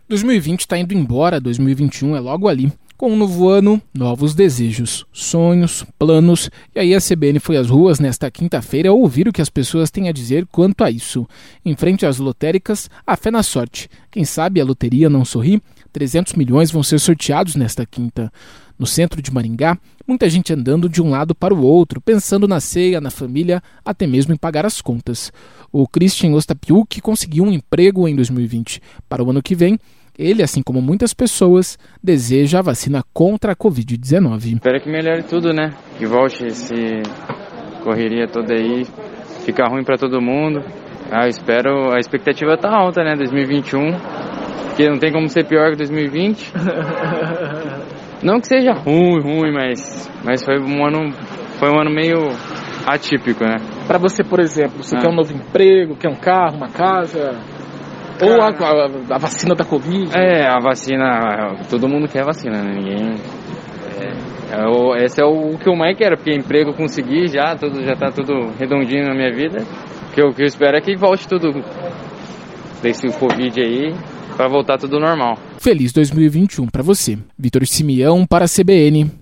2020 está indo embora, 2021 é logo ali. Com um novo ano, novos desejos, sonhos, planos. E aí a CBN foi às ruas nesta quinta-feira ouvir o que as pessoas têm a dizer quanto a isso. Em frente às lotéricas, a fé na sorte. Quem sabe a loteria não sorri? 300 milhões vão ser sorteados nesta quinta. No centro de Maringá, muita gente andando de um lado para o outro, pensando na ceia, na família, até mesmo em pagar as contas. O Christian Ostapiuk conseguiu um emprego em 2020. Para o ano que vem, ele, assim como muitas pessoas, deseja a vacina contra a Covid-19. Espero que melhore tudo, né? Que volte essa correria toda aí, fica ruim para todo mundo. Eu espero, a expectativa tá alta, né? 2021, porque não tem como ser pior que 2020. Não que seja ruim, mas foi um ano meio atípico, né? Para você, por exemplo, você quer um novo emprego, quer um carro, uma casa? Ou a vacina da Covid? A vacina, todo mundo quer vacina, né? Ninguém... esse é o que eu mais quero, porque emprego eu consegui já tá tudo redondinho na minha vida. O que eu espero é que volte tudo desse Covid aí, para voltar tudo normal. Feliz 2021 para você. Vitor Simeão para a CBN.